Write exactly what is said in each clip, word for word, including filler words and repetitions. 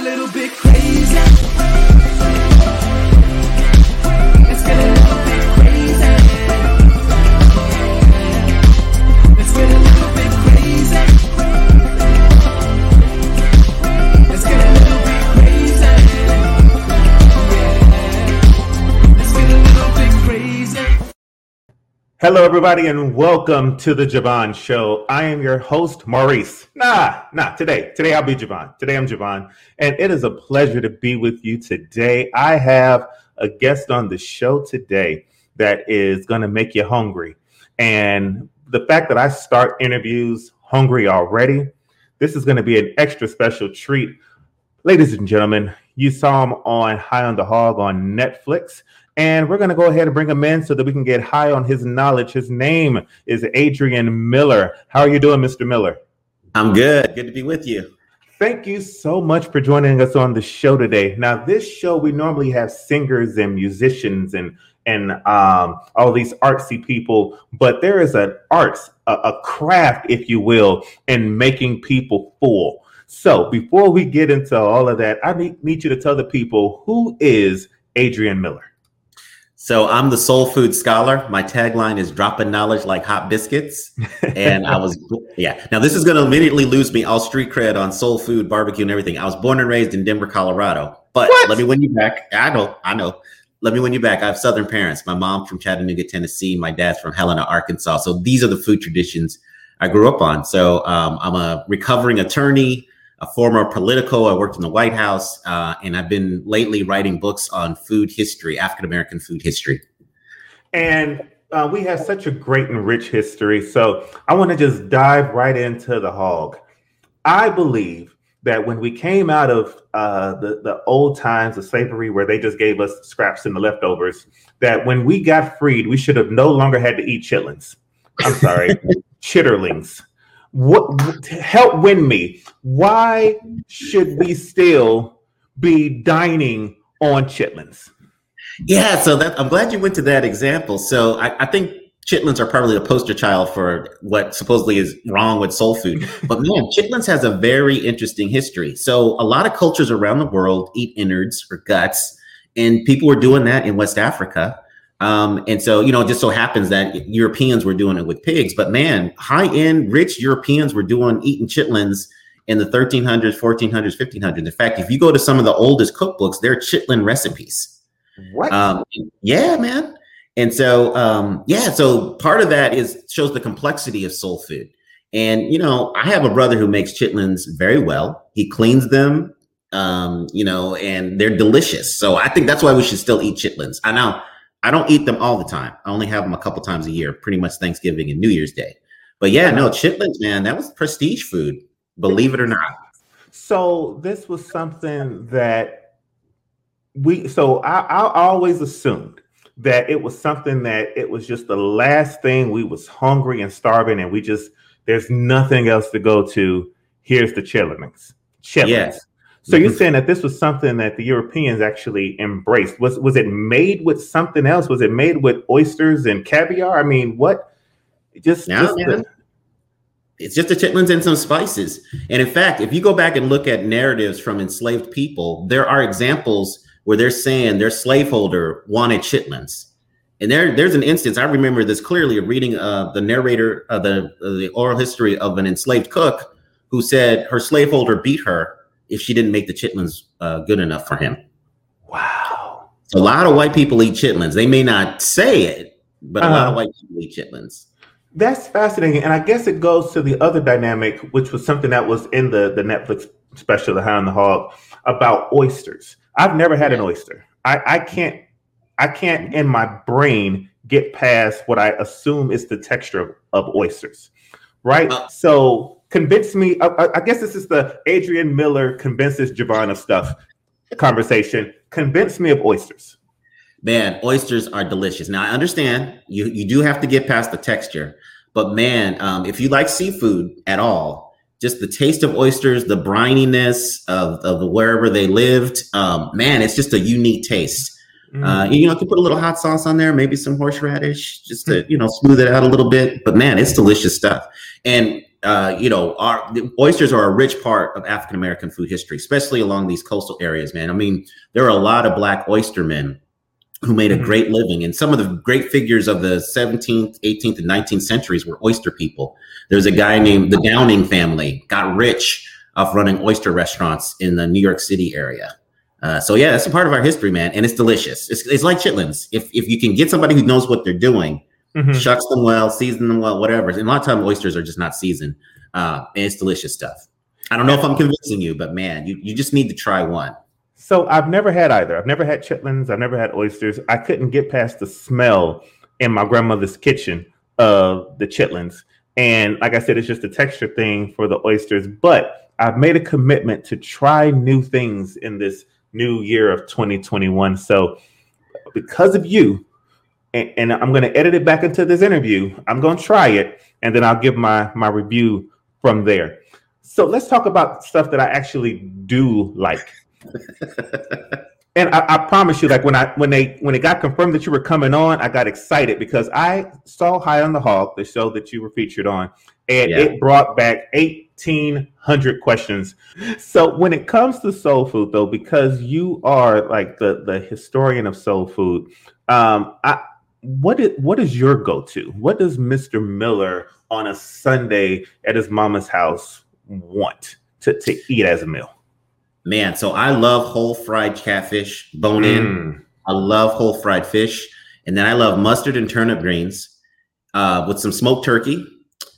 little bit crazy. Let's get a little bit crazy. Let's get a little bit crazy. Let's get a little bit crazy. Yeah. Let's get a little bit crazy. Hello, everybody, and welcome to the Javon Show. I am your host, Maurice. Nah, nah, today. Today I'll be Javon. Today I'm Javon, and it is a pleasure to be with you today. I have a guest on the show today that is going to make you hungry. And the fact that I start interviews hungry already, this is going to be an extra special treat. Ladies and gentlemen, you saw him on High on the Hog on Netflix. And we're going to go ahead and bring him in so that we can get high on his knowledge. His name is Adrian Miller. How are you doing, Mister Miller? I'm good. Good to be with you. Thank you so much for joining us on the show today. Now, this show, we normally have singers and musicians and and um, all these artsy people, but there is an arts, a, a craft, if you will, in making people full. So before we get into all of that, I need, need you to tell the people, who is Adrian Miller? So I'm the soul food scholar. My tagline is dropping knowledge like hot biscuits. And I was, yeah. Now this is going to immediately lose me all street cred on soul food, barbecue and everything. I was born and raised in Denver, Colorado. But what? Let me win you back. I know, I know. Let me win you back. I have Southern parents. My mom from Chattanooga, Tennessee. My dad's from Helena, Arkansas. So these are the food traditions I grew up on. So um, I'm a recovering attorney, a former politico. I worked in the White House, uh, and I've been lately writing books on food history, African-American food history. And uh, we have such a great and rich history. So I want to just dive right into the hog. I believe that when we came out of uh, the, the old times of slavery, where they just gave us scraps and the leftovers, that when we got freed, we should have no longer had to eat chitlins. I'm sorry, chitterlings. What, help win me. Why should we still be dining on chitlins? Yeah, so that, I'm glad you went to that example. So I, I think chitlins are probably the poster child for what supposedly is wrong with soul food. But man, chitlins has a very interesting history. So a lot of cultures around the world eat innards or guts, and people were doing that in West Africa. Um, and so, you know, it just so happens that Europeans were doing it with pigs, but man, high end rich Europeans were doing eating chitlins in the thirteen hundreds, fourteen hundreds, fifteen hundreds. In fact, if you go to some of the oldest cookbooks, they're chitlin recipes. What? Um, yeah, man. And so, um, yeah, so part of that is shows the complexity of soul food. And, you know, I have a brother who makes chitlins very well. He cleans them, um, you know, and they're delicious. So I think that's why we should still eat chitlins. I know. I don't eat them all the time. I only have them a couple times a year, pretty much Thanksgiving and New Year's Day. But yeah, no, chitlins, man, that was prestige food, believe it or not. So this was something that we, so I, I always assumed that it was something that it was just the last thing. We was hungry and starving, and we just, there's nothing else to go to. Here's the chitlins. Chitlins. Yes. So you're saying that this was something that the Europeans actually embraced. Was was it made with something else? Was it made with oysters and caviar? I mean, what? Just, no, just man. the... It's just the chitlins and some spices. And in fact, if you go back and look at narratives from enslaved people, there are examples where they're saying their slaveholder wanted chitlins. And there, there's an instance, I remember this clearly, of reading uh, the narrator, uh, the, uh, the oral history of an enslaved cook who said her slaveholder beat her if she didn't make the chitlins uh, good enough for him. Wow. So a lot of white people eat chitlins. They may not say it, but a uh, lot of white people eat chitlins. That's fascinating. And I guess it goes to the other dynamic, which was something that was in the, the Netflix special, The High on the Hog, about oysters. I've never had an oyster. I, I can't, I can't in my brain get past what I assume is the texture of, of oysters. Right. Uh, so convince me. I, I guess this is the Adrian Miller convinces Javon of stuff conversation. Convince me of oysters. Man, oysters are delicious. Now, I understand you, you do have to get past the texture. But man, um, if you like seafood at all, just the taste of oysters, the brininess of, of the wherever they lived, um, man, it's just a unique taste. Mm. Uh, you know, you can put a little hot sauce on there, maybe some horseradish, just to, you know, smooth it out a little bit. But man, it's delicious stuff. And uh, you know, our the oysters are a rich part of African American food history, especially along these coastal areas, man. I mean, there are a lot of Black oystermen who made a great living. And some of the great figures of the seventeenth, eighteenth, and nineteenth centuries were oyster people. There's a guy named the Downing family, got rich off running oyster restaurants in the New York City area. Uh, so yeah, that's a part of our history, man. And it's delicious. It's, it's like chitlins. If if you can get somebody who knows what they're doing, mm-hmm. shucks them well, season them well, whatever. And a lot of times oysters are just not seasoned. Uh, and it's delicious stuff. I don't know if I'm convincing you, but man, you, you just need to try one. So I've never had either. I've never had chitlins. I've never had oysters. I couldn't get past the smell in my grandmother's kitchen of the chitlins. And like I said, it's just a texture thing for the oysters. But I've made a commitment to try new things in this new year of twenty twenty-one. So because of you, and, and I'm going to edit it back into this interview, I'm going to try it, and then I'll give my, my review from there. So let's talk about stuff that I actually do like. And I, I promise you, like when I when they when it got confirmed that you were coming on, I got excited because I saw High on the Hog, the show that you were featured on, and yeah. it brought back eighteen hundred questions. So when it comes to soul food, though, because you are like the the historian of soul food, um, I what is what is your go-to? What does Mister Miller on a Sunday at his mama's house want to, to eat as a meal? Man, so I love whole fried catfish, bone in. Mm. I love whole fried fish. And then I love mustard and turnip greens uh, with some smoked turkey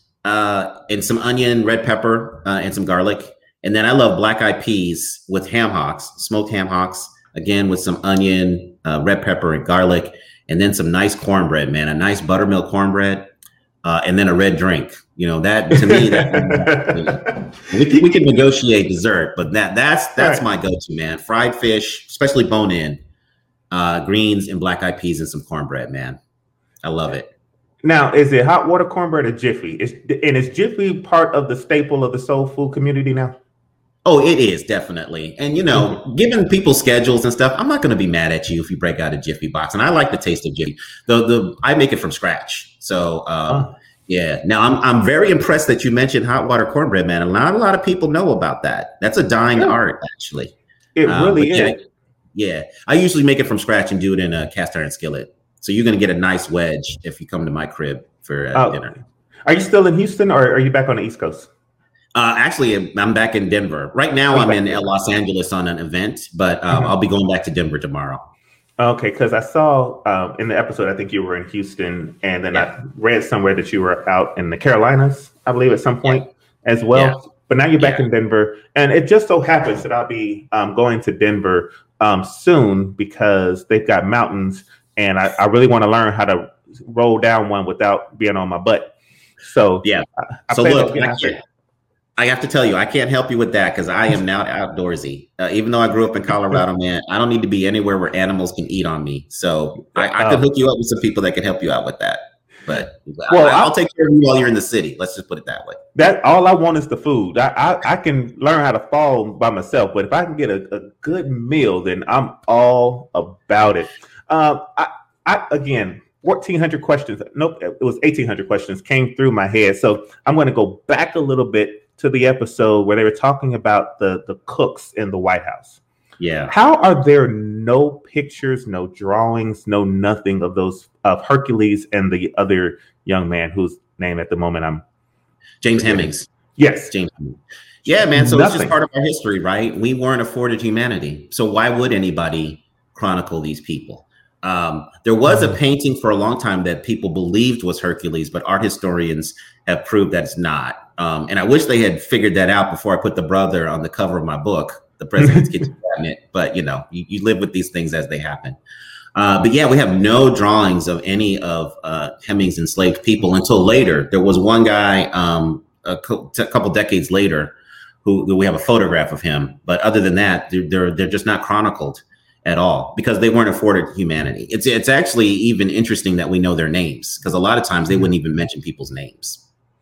uh, and some onion, red pepper, uh, and some garlic. And then I love black eyed peas with ham hocks, smoked ham hocks, again, with some onion, uh, red pepper, and garlic. And then some nice cornbread, man, a nice buttermilk cornbread. Uh, and then a red drink, you know, that to me, that, you know, we, can, we can negotiate dessert, but that that's that's right. my go-to, man. Fried fish, especially bone in, uh, greens and black eyed peas and some cornbread, man. I love it. Now, is it hot water cornbread or Jiffy? Is, and is Jiffy part of the staple of the soul food community now? Oh, it is definitely. And, you know, mm-hmm. given people's schedules and stuff, I'm not going to be mad at you if you break out a Jiffy box. And I like the taste of Jiffy. The, the, I make it from scratch. So, um, oh. yeah. Now, I'm I'm very impressed that you mentioned hot water cornbread, man. And not a lot of people know about that. That's a dying yeah. art, actually. It um, really is. Yeah, yeah. I usually make it from scratch and do it in a cast iron skillet. So you're going to get a nice wedge if you come to my crib for uh, oh. dinner. Are you still in Houston or are you back on the East Coast? Uh, actually, I'm back in Denver. Right now, I'm in Los Angeles on an event, but um, mm-hmm. I'll be going back to Denver tomorrow. Okay, because I saw um, in the episode, I think you were in Houston, and then yeah. I read somewhere that you were out in the Carolinas, I believe, at some point yeah. as well. Yeah. But now you're back yeah. in Denver, and it just so happens that I'll be um, going to Denver um, soon because they've got mountains, and I, I really want to learn how to roll down one without being on my butt. So yeah, I, I so look, I can't. I have to tell you, I can't help you with that because I am not outdoorsy. Uh, even though I grew up in Colorado, man, I don't need to be anywhere where animals can eat on me. So I, I could hook you up with some people that can help you out with that. But well, I, I'll take care of you while you're in the city. Let's just put it that way. That all I want is the food. I I, I can learn how to fall by myself, but if I can get a, a good meal, then I'm all about it. Um, I, I again. fourteen hundred questions. Nope, it was eighteen hundred questions came through my head. So I'm going to go back a little bit to the episode where they were talking about the, the cooks in the White House. Yeah. How are there no pictures, no drawings, no nothing of those of Hercules and the other young man whose name at the moment I'm James Hemings. Yes. James Hemings. Yeah, man. So nothing. It's just part of our history, right? We weren't afforded humanity. So why would anybody chronicle these people? Um, there was a painting for a long time that people believed was Hercules, but art historians have proved that it's not. Um, and I wish they had figured that out before I put the brother on the cover of my book, The President's Kitchen Cabinet. But, you know, you, you live with these things as they happen. Uh, but yeah, we have no drawings of any of uh, Hemings enslaved people until later. There was one guy um, a, co- a couple decades later who, who we have a photograph of him. But other than that, they're, they're, they're just not chronicled at all because they weren't afforded humanity. It's it's actually even interesting that we know their names because a lot of times they wouldn't even mention people's names.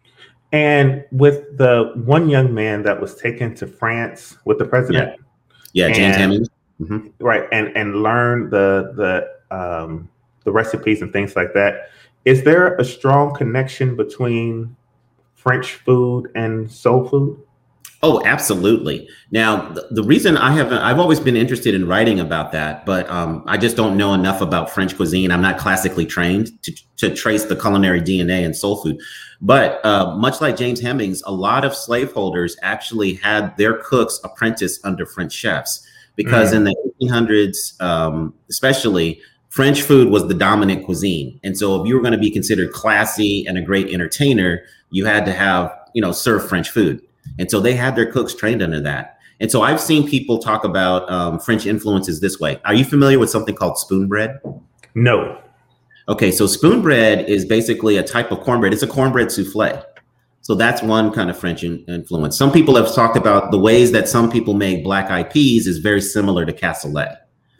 And with the one young man that was taken to France with the president, yeah, yeah James Hemings, mm-hmm. right, and and learn the the um, the recipes and things like that. Is there a strong connection between French food and soul food? Oh, absolutely. Now, the, the reason I haven't, I've always been interested in writing about that, but um, I just don't know enough about French cuisine. I'm not classically trained to, to trace the culinary D N A in soul food. But uh, much like James Hemings, a lot of slaveholders actually had their cooks apprentice under French chefs because mm. in the eighteen hundreds, um, especially, French food was the dominant cuisine. And so if you were going to be considered classy and a great entertainer, you had to have, you know, serve French food. And so they had their cooks trained under that. And so I've seen people talk about um, French influences this way. Are you familiar with something called spoon bread? No. Okay, so spoon bread is basically a type of cornbread. It's a cornbread souffle. So that's one kind of French in- influence. Some people have talked about the ways that some people make black eyed peas is very similar to cassoulet.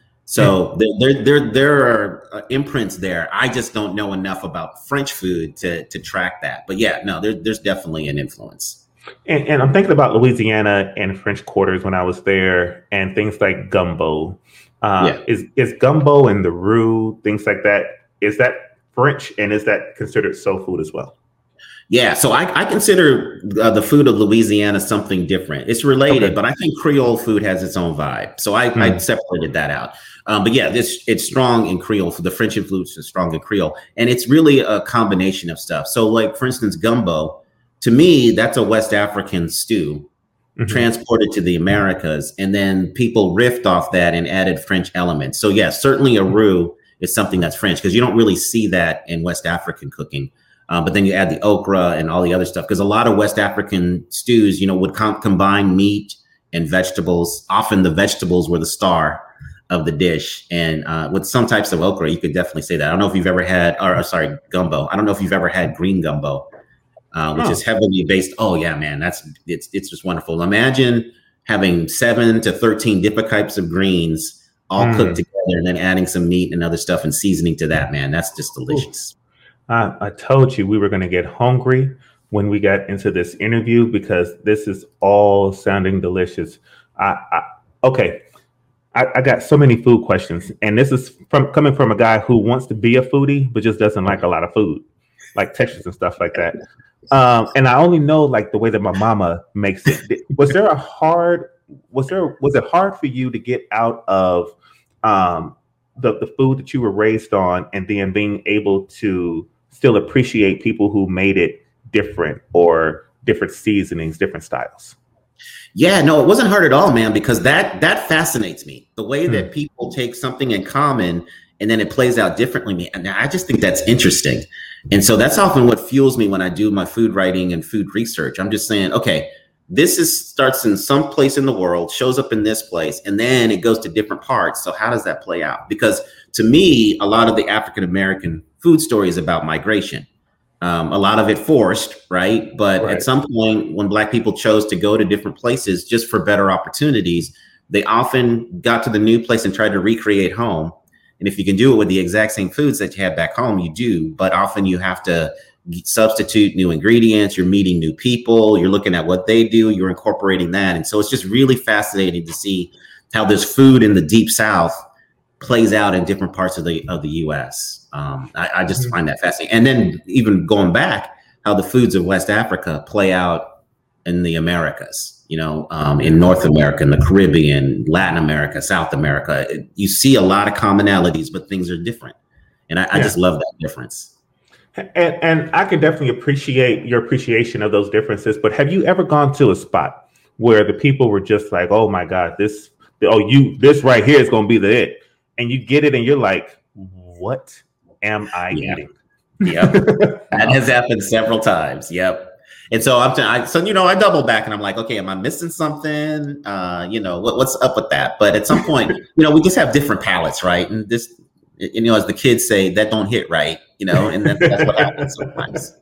So mm. there, there, there, there are imprints there. I just don't know enough about French food to, to track that. But yeah, no, there, there's definitely an influence. And, and I'm thinking about Louisiana and French Quarters when I was there, and things like gumbo. Uh, yeah. Is is gumbo and the roux, things like that, is that French, and is that considered soul food as well? Yeah, so I, I consider uh, the food of Louisiana something different. It's related, okay. but I think Creole food has its own vibe. So I, mm. I separated that out. Um, but yeah, this it's strong in Creole. The French influence is strong in Creole, and it's really a combination of stuff. So, like for instance, gumbo. To me, that's a West African stew mm-hmm. transported to the Americas, and then people riffed off that and added French elements. So yes, certainly a roux is something that's French because you don't really see that in West African cooking. Um, but then you add the okra and all the other stuff because a lot of West African stews, you know, would com- combine meat and vegetables. Often the vegetables were the star of the dish, and uh, with some types of okra, you could definitely say that. I don't know if you've ever had, or sorry, gumbo. I don't know if you've ever had green gumbo. Uh, which oh. is heavily based. Oh yeah, man, that's it's it's just wonderful. Imagine having seven to thirteen different types of greens all mm. cooked together, and then adding some meat and other stuff and seasoning to that. Man, that's just delicious. I, I told you we were going to get hungry when we got into this interview because this is all sounding delicious. I, I okay, I, I got so many food questions, and this is from coming from a guy who wants to be a foodie but just doesn't like a lot of food, like textures and stuff like that. Um, and I only know like the way that my mama makes it. Was there a hard, was there, was it hard for you to get out of um, the, the food that you were raised on and then being able to still appreciate people who made it different or different seasonings, different styles? Yeah, no, it wasn't hard at all, man, because that, that fascinates me. The way hmm. that people take something in common and then it plays out differently. And I just think that's interesting. And so that's often what fuels me when I do my food writing and food research. I'm just saying, okay, this is starts in some place in the world, shows up in this place, and then it goes to different parts. So how does that play out? Because to me, a lot of the African-American food story is about migration. Um, a lot of it forced, right? But right. at some point when Black people chose to go to different places just for better opportunities, they often got to the new place and tried to recreate home. And if you can do it with the exact same foods that you had back home, you do. But often you have to substitute new ingredients. You're meeting new people. You're looking at what they do. You're incorporating that. And so it's just really fascinating to see how this food in the Deep South plays out in different parts of the of the U S. Um, I, I just mm-hmm. find that fascinating. And then even going back, how the foods of West Africa play out in the Americas. You know, um, in North America, in the Caribbean, Latin America, South America, it, you see a lot of commonalities, but things are different. And I, yeah. I just love that difference. And, and I can definitely appreciate your appreciation of those differences. But have you ever gone to a spot where the people were just like, oh, my God, this, oh, you, this right here is going to be the it. And you get it and you're like, what am I yeah. eating? Yep. That has happened several times. Yep. And so I'm, t- I, so, you know, I double back and I'm like, okay, am I missing something? Uh, you know, what, what's up with that? But at some point, you know, we just have different palates, right? And this, you know, as the kids say, that don't hit right, you know, and that, that's what happens sometimes.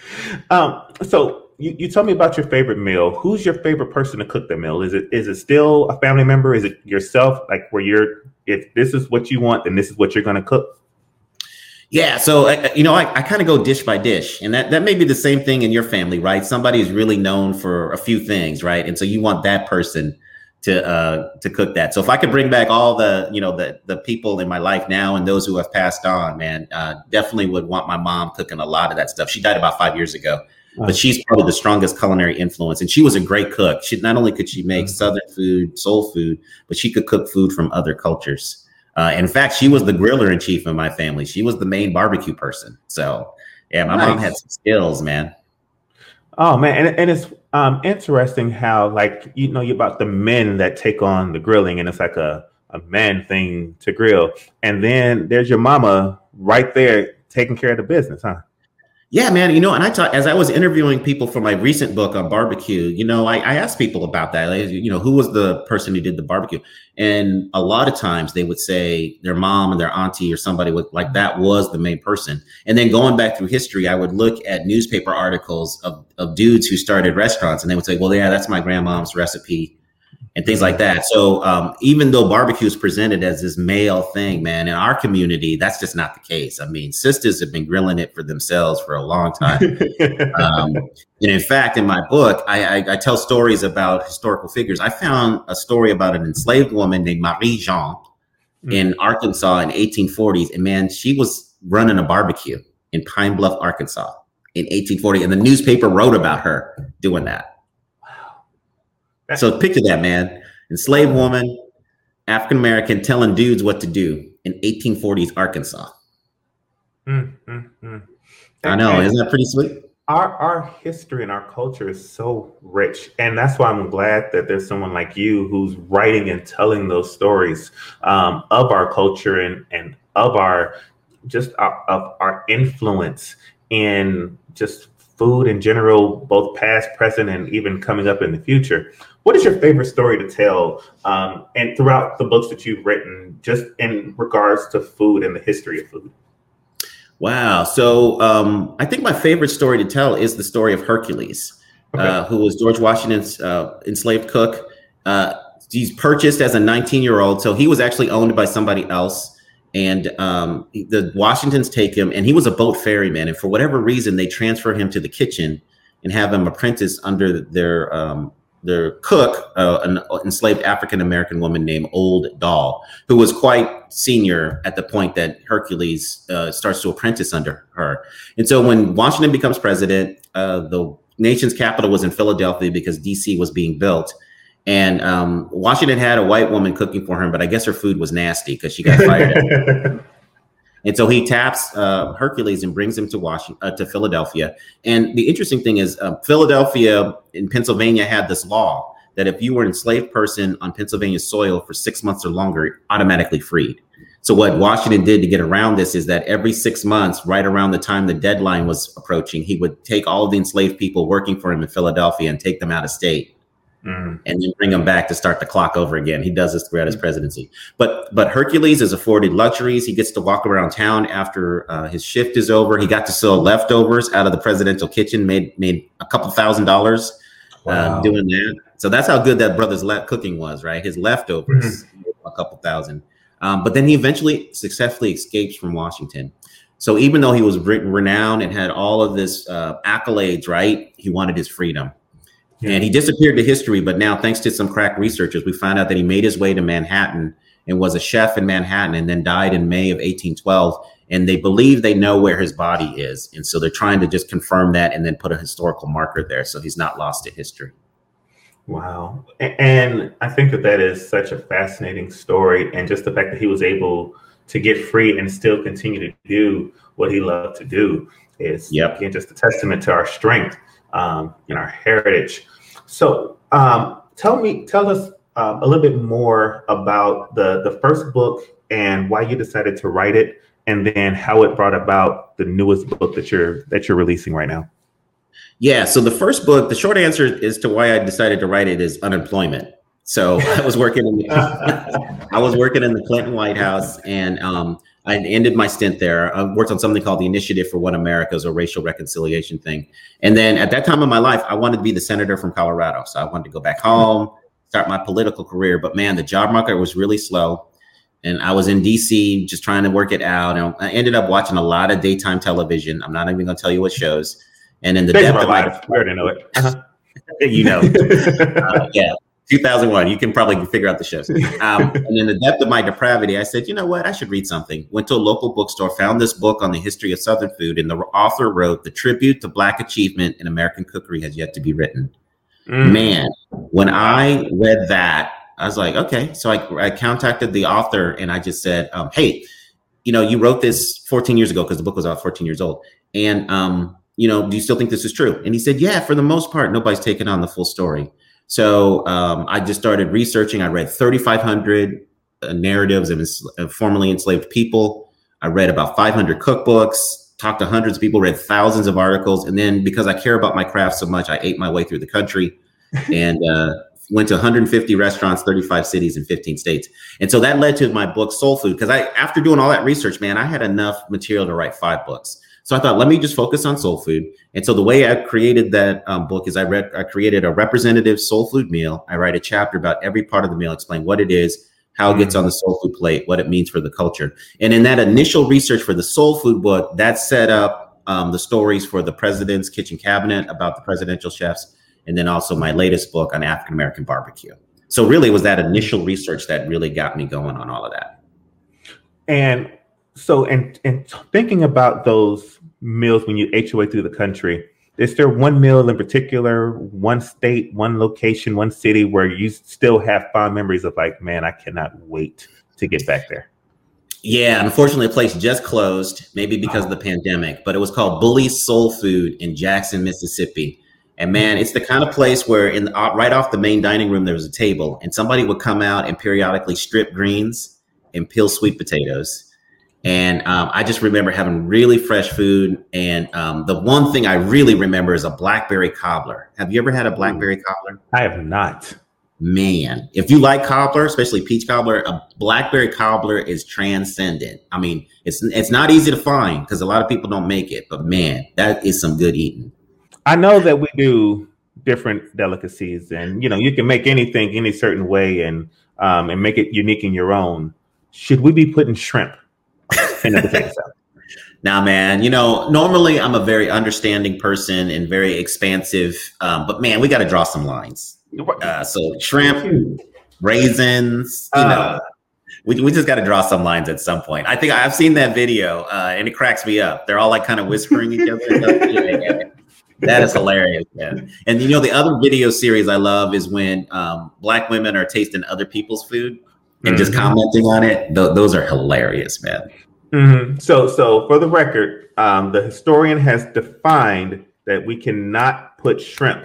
Um, so you, you told me about your favorite meal. Who's your favorite person to cook the meal? Is it, is it still a family member? Is it yourself? Like where you're, if this is what you want, then this is what you're going to cook? Yeah. So, you know, I, I kind of go dish by dish, and that, that may be the same thing in your family, right? Somebody is really known for a few things, right? And so you want that person to uh, to cook that. So if I could bring back all the, you know, the the people in my life now and those who have passed on, man, uh, definitely would want my mom cooking a lot of that stuff. She died about five years ago. but she's probably the strongest culinary influence. And she was a great cook. She not only could she make Southern food, soul food, but she could cook food from other cultures. Uh, in fact, she was the griller in chief in my family. She was the main barbecue person. So yeah, my nice. mom had some skills, man. Oh man, and, and it's um, interesting how, like, you know, you about the men that take on the grilling, and it's like a, a man thing to grill, and then there's your mama right there taking care of the business, huh? Yeah, man. You know, and I talk as I was interviewing people for my recent book on barbecue. You know, I, I asked people about that. Like, you know, who was the person who did the barbecue? And a lot of times they would say their mom and their auntie or somebody with like that was the main person. And then going back through history, I would look at newspaper articles of of dudes who started restaurants, and they would say, "Well, yeah, that's my grandmom's recipe." And things like that. So um, even though barbecue is presented as this male thing, man, in our community, that's just not the case. I mean, sisters have been grilling it for themselves for a long time. um, and in fact, in my book, I, I, I tell stories about historical figures. I found a story about an enslaved woman named Marie Jean mm. in Arkansas in eighteen forties. And man, she was running a barbecue in Pine Bluff, Arkansas in eighteen forty. And the newspaper wrote about her doing that. So picture that, man. Enslaved woman, African-American, telling dudes what to do in eighteen forties Arkansas. Mm, mm, mm. I know. And isn't that pretty sweet? Our our history and our culture is so rich. And that's why I'm glad that there's someone like you who's writing and telling those stories um, of our culture and, and of our just our, of our influence in just food in general, both past, present, and even coming up in the future. What is your favorite story to tell, um, and throughout the books that you've written, just in regards to food and the history of food? Wow. So um, I think my favorite story to tell is the story of Hercules, okay. uh, who was George Washington's uh, enslaved cook. Uh, he's purchased as a nineteen-year-old, so he was actually owned by somebody else. And um, the Washingtons take him, and he was a boat ferryman. And for whatever reason, they transfer him to the kitchen and have him apprentice under their um, their cook, uh, an enslaved African-American woman named Old Doll, who was quite senior at the point that Hercules uh, starts to apprentice under her. And so when Washington becomes president, uh, the nation's capital was in Philadelphia because D C was being built. And um, Washington had a white woman cooking for him, but I guess her food was nasty because she got fired. And so he taps uh, Hercules and brings him to Washington, uh, to Philadelphia. And the interesting thing is uh, Philadelphia in Pennsylvania had this law that if you were an enslaved person on Pennsylvania soil for six months or longer, you're automatically freed. So what Washington did to get around this is that every six months, right around the time the deadline was approaching, he would take all of the enslaved people working for him in Philadelphia and take them out of state. Mm. And then bring him back to start the clock over again. He does this throughout his presidency. But but Hercules is afforded luxuries. He gets to walk around town after uh, his shift is over. He got to sell leftovers out of the presidential kitchen, made made a couple thousand dollars wow. uh, doing that. So that's how good that brother's le- cooking was, right? His leftovers, mm. a couple thousand. Um, but then he eventually successfully escapes from Washington. So even though he was re- renowned and had all of this uh, accolades, right, he wanted his freedom. And he disappeared to history, but now thanks to some crack researchers, we found out that he made his way to Manhattan and was a chef in Manhattan and then died in May of eighteen twelve. And they believe they know where his body is. And so they're trying to just confirm that and then put a historical marker there so he's not lost to history. Wow. And I think that that is such a fascinating story. And just the fact that he was able to get free and still continue to do what he loved to do is, yep. again, just a testament to our strength. Um, in our heritage. So um, tell me, tell us uh, a little bit more about the, the first book and why you decided to write it, and then how it brought about the newest book that you're that you're releasing right now. Yeah. So the first book, the short answer is to why I decided to write it is unemployment. So I was working in the, I was working in the Clinton White House, and um, I ended my stint there. I worked on something called the Initiative for One America, a racial reconciliation thing. And then at that time in my life, I wanted to be the senator from Colorado. So I wanted to go back home, start my political career. But man, the job market was really slow. And I was in D C just trying to work it out. And I ended up watching a lot of daytime television. I'm not even going to tell you what shows. And in the depth of my life, I already know it. Uh-huh. you know, uh, yeah. two thousand one. You can probably figure out the shows. Um, and in the depth of my depravity, I said, you know what? I should read something. Went to a local bookstore, found this book on the history of Southern food, and the author wrote, "The tribute to Black achievement in American cookery has yet to be written." Mm. Man, when I read that, I was like, okay. So I, I contacted the author and I just said, um, hey, you know, you wrote this fourteen years ago because the book was out fourteen years old. And, um, you know, do you still think this is true? And he said, yeah, for the most part, nobody's taken on the full story. So um, I just started researching. I read thirty-five hundred uh, narratives of, of formerly enslaved people. I read about five hundred cookbooks, talked to hundreds of people, read thousands of articles. And then because I care about my craft so much, I ate my way through the country and uh, went to one hundred fifty restaurants, thirty-five cities in fifteen states. And so that led to my book, Soul Food, because I, after doing all that research, man, I had enough material to write five books. So I thought, let me just focus on soul food. And so the way I created that um, book is I read, I created a representative soul food meal. I write a chapter about every part of the meal, explain what it is, how it gets on the soul food plate, what it means for the culture. And in that initial research for the soul food book, that set up um, the stories for the President's Kitchen Cabinet about the presidential chefs. And then also my latest book on African-American barbecue. So really it was that initial research that really got me going on all of that. And so, and, and thinking about those meals when you ate your way through the country, is there one meal in particular, one state, one location, one city where you still have fond memories of like, man, I cannot wait to get back there? Yeah, unfortunately, the place just closed, maybe because of the pandemic, but it was called Bully's Soul Food in Jackson, Mississippi. And man, it's the kind of place where in uh, right off the main dining room, there was a table and somebody would come out and periodically strip greens and peel sweet potatoes. And um, I just remember having really fresh food. And um, the one thing I really remember is a blackberry cobbler. Have you ever had a blackberry cobbler? I have not. Man, if you like cobbler, especially peach cobbler, a blackberry cobbler is transcendent. I mean, it's it's not easy to find because a lot of people don't make it. But man, that is some good eating. I know that we do different delicacies and, you know, you can make anything any certain way and um, and make it unique in your own. Should we be putting shrimp in the potato salad? Now, man, you know, normally I'm a very understanding person and very expansive, um, but man, we got to draw some lines. Uh, so shrimp, raisins, you know, uh, we, we just got to draw some lines at some point. I think I've seen that video uh, and it cracks me up. They're all like kind of whispering each other. Yeah, yeah. That is hilarious, man. And you know, the other video series I love is when um, Black women are tasting other people's food and mm-hmm. just commenting on it. Th- those are hilarious, man. Mm-hmm. So, so for the record, um, the historian has defined that we cannot put shrimp.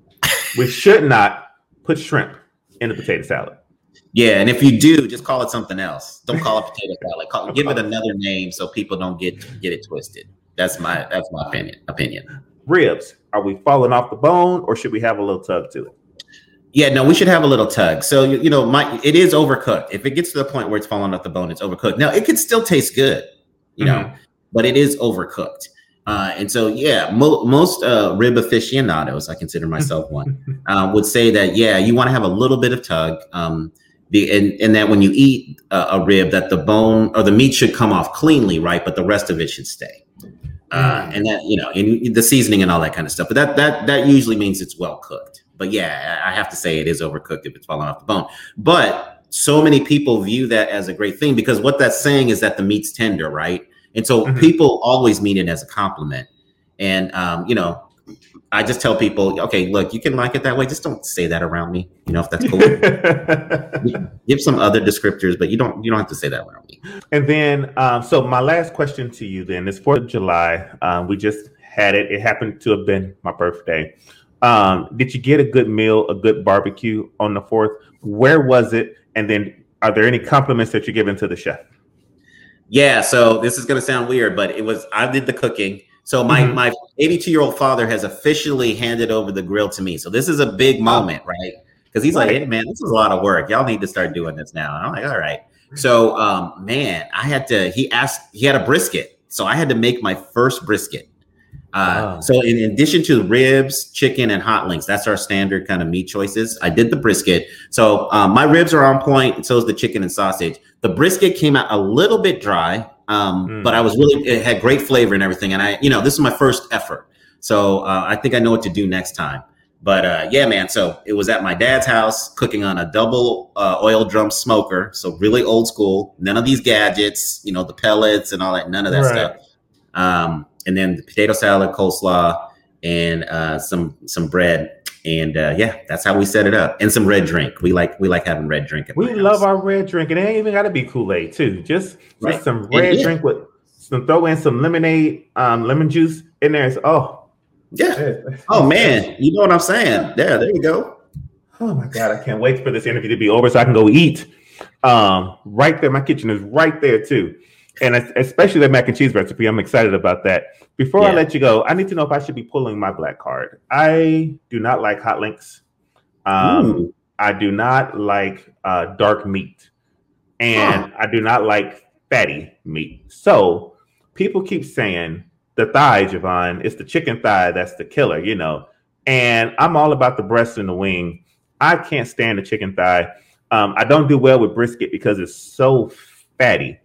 We should not put shrimp in a potato salad. Yeah, and if you do, just call it something else. Don't call it potato salad. Call, give it another name so people don't get get it twisted. That's my that's my opinion. Opinion. Ribs, are we falling off the bone or should we have a little tug to it? Yeah, no, we should have a little tug. So, you, you know, my it is overcooked. If it gets to the point where it's falling off the bone, it's overcooked. Now, it could still taste good, you mm-hmm. know, but it is overcooked. Uh, and so, yeah, mo- most uh, rib aficionados, I consider myself one, uh, would say that, yeah, you want to have a little bit of tug. Um, the, and, and that when you eat uh, a rib, that the bone or the meat should come off cleanly, right? But the rest of it should stay. Uh, and that, you know, and the seasoning and all that kind of stuff. But that that that usually means it's well cooked. But yeah, I have to say it is overcooked if it's falling off the bone. But so many people view that as a great thing because what that's saying is that the meat's tender, right? And so mm-hmm. people always mean it as a compliment. And, um, you know, I just tell people, okay, look, you can like it that way. Just don't say that around me. You know, if that's cool. Give some other descriptors, but you don't you don't have to say that around me. And then, um, so my last question to you then is fourth of July. Um, we just had it. It happened to have been my birthday. Um, did you get a good meal, a good barbecue on the fourth? Where was it? And then are there any compliments that you're giving to the chef? Yeah, so this is going to sound weird, but it was I did the cooking. So my mm-hmm. my eighty-two-year-old father has officially handed over the grill to me. So this is a big moment, right? Because he's right. like, hey, man, this is a lot of work. Y'all need to start doing this now. And I'm like, all right. So, um, man, I had to, he asked, he had a brisket. So I had to make my first brisket. Uh, wow. So in addition to ribs, chicken, and hot links, that's our standard kind of meat choices. I did the brisket. So um, my ribs are on point, and so is the chicken and sausage. The brisket came out a little bit dry, um, mm. but I was really, it had great flavor and everything. And I, you know, this is my first effort. So uh, I think I know what to do next time. But uh, yeah, man. So it was at my dad's house, cooking on a double uh, oil drum smoker. So really old school. None of these gadgets, you know, the pellets and all that. None of that Right. stuff. Um, and then the potato salad, coleslaw, and uh, some some bread. And uh, yeah, that's how we set it up. And some red drink. We like we like having red drink. At We my love house. our red drink, and it ain't even got to be Kool-Aid too. Just just Right. some And red yeah. drink with some throw in some lemonade, um, lemon juice in there. It's, oh, Yeah. Oh man, you know what I'm saying? Yeah, there you go. Oh my God, I can't wait for this interview to be over so I can go eat. Um, right there, my kitchen is right there too. And es- especially the mac and cheese recipe, I'm excited about that. Before I Yeah. let you go, I need to know if I should be pulling my black card. I do not like hot links. Um, Ooh. I do not like uh, dark meat. And Huh. I do not like fatty meat. So people keep saying the thigh, Javon, it's the chicken thigh that's the killer, you know. And I'm all about the breast and the wing. I can't stand the chicken thigh. Um, I don't do well with brisket because it's so fatty.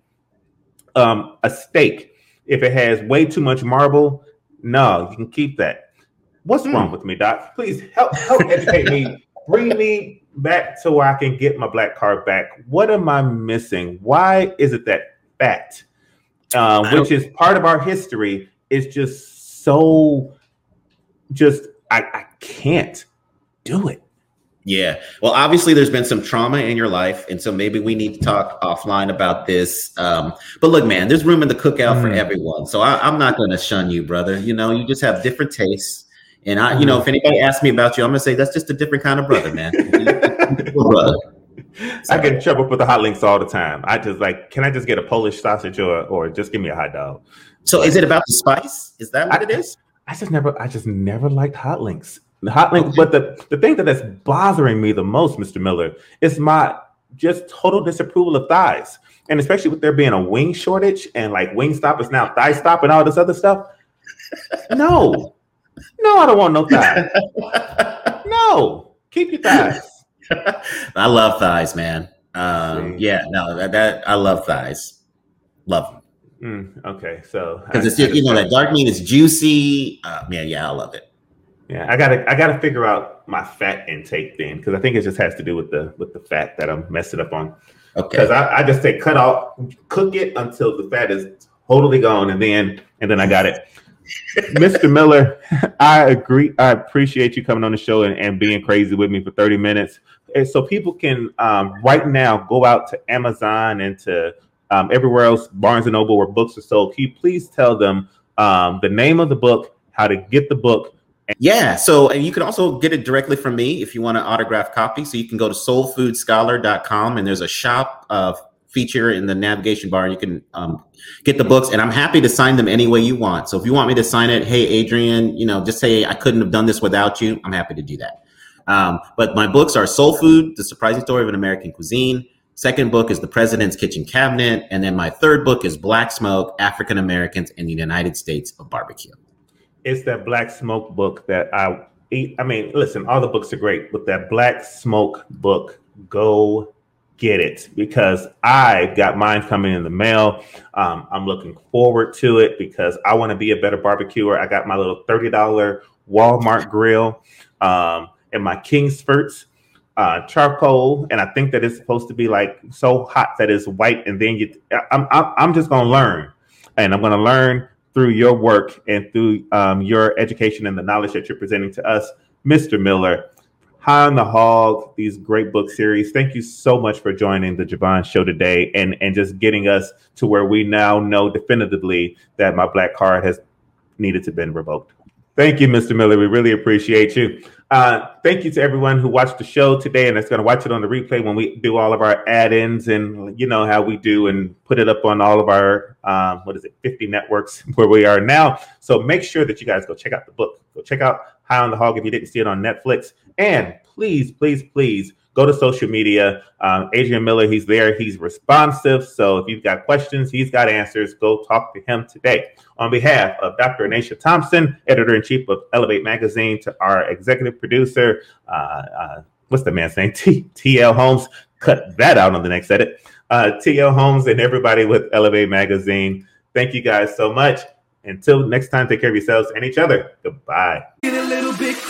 Um, a steak, if it has way too much marble, no, you can keep that. What's Hmm. wrong with me, Doc? Please help help educate me. Bring me back to where I can get my black card back. What am I missing? Why is it that fat, uh, which is part of our history, is just so just I, I can't do it. Yeah. Well, obviously, there's been some trauma in your life, and so maybe we need to talk offline about this. Um, but look, man, there's room in the cookout for Mm. everyone. So I, I'm not going to shun you, brother. You know, you just have different tastes. And I, you know, if anybody asks me about you, I'm gonna say that's just a different kind of brother, man. Brother. I get in trouble for the hot links all the time. I just like, can I just get a Polish sausage or or just give me a hot dog? So is it about the spice? Is that what I- it is? I just never, I just never liked hot links. The hot links, Okay. but the the thing that that's bothering me the most, Mister Miller, is my just total disapproval of thighs, and especially with there being a wing shortage and like Wingstop is now Thigh Stop and all this other stuff. No, no, I don't want no thighs. No, keep your thighs. I love thighs, man. Um, See. yeah, no, that, that I love thighs. Love them. Mm, okay, so Because I- it's I just, you just know, gotta- that dark meat is juicy. Uh, yeah, yeah, I love it. Yeah, I gotta I gotta figure out my fat intake then, because I think it just has to do with the with the fat that I'm messing up on. Because Okay. I, I just say cut off, cook it until the fat is totally gone, and then and then I got it. Mister Miller, I agree. I appreciate you coming on the show and, and being crazy with me for thirty minutes. And so people can um, right now go out to Amazon and to um, everywhere else, Barnes and Noble, where books are sold. Can you please tell them um, the name of the book, how to get the book? Yeah. So, and you can also get it directly from me if you want an autographed copy. So you can go to soul food scholar dot com and there's a shop uh, feature in the navigation bar. You can um, get the books, and I'm happy to sign them any way you want. So if you want me to sign it, hey, Adrian, you know, just say I couldn't have done this without you. I'm happy to do that. Um, but my books are Soul Food, The Surprising Story of an American Cuisine. Second book is The President's Kitchen Cabinet. And then my third book is Black Smoke, African Americans in the United States of Barbecue. It's that Black Smoke book that I eat. I mean, listen, all the books are great, but that Black Smoke book, go get it, because I got mine coming in the mail. Um, I'm looking forward to it because I want to be a better barbecuer. I got my little thirty dollars Walmart grill um, and my Kingsfords uh, charcoal, and I think that it's supposed to be like so hot that it's white, and then you. I'm I'm, I'm just gonna learn, and I'm gonna learn through your work and through um, your education and the knowledge that you're presenting to us, Mister Miller. High on the Hog, these great book series. Thank you so much for joining the Javon Show today and, and just getting us to where we now know definitively that my black card has needed to be revoked. Thank you, Mister Miller. We really appreciate you. Uh, thank you to everyone who watched the show today and that's going to watch it on the replay when we do all of our add-ins, and you know how we do and put it up on all of our, um, what is it, fifty networks where we are now. So make sure that you guys go check out the book. Go check out High on the Hog if you didn't see it on Netflix. And please, please, please go to social media. Um, Adrian Miller, he's there. He's responsive. So if you've got questions, he's got answers. Go talk to him today. On behalf of Doctor Anisha Thompson, editor-in-chief of Elevate Magazine, to our executive producer, uh, uh, what's the man's name? T- T.L. Holmes. Cut that out on the next edit. Uh, T L. Holmes and everybody with Elevate Magazine. Thank you guys so much. Until next time, take care of yourselves and each other. Goodbye. Get a little bit